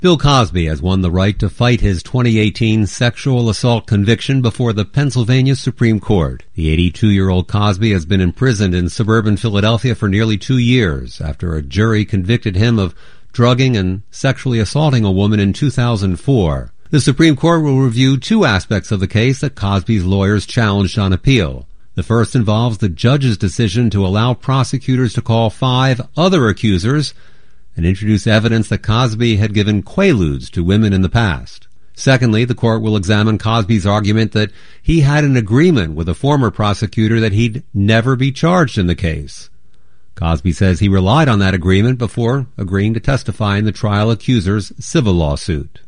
Bill Cosby has won the right to fight his 2018 sexual assault conviction before the Pennsylvania Supreme Court. The 82-year-old Cosby has been imprisoned in suburban Philadelphia for nearly 2 years after a jury convicted him of drugging and sexually assaulting a woman in 2004. The Supreme Court will review two aspects of the case that Cosby's lawyers challenged on appeal. The first involves the judge's decision to allow prosecutors to call 5 other accusers and introduce evidence that Cosby had given quaaludes to women in the past. Secondly, the court will examine Cosby's argument that he had an agreement with a former prosecutor that he'd never be charged in the case. Cosby says he relied on that agreement before agreeing to testify in the trial accuser's civil lawsuit.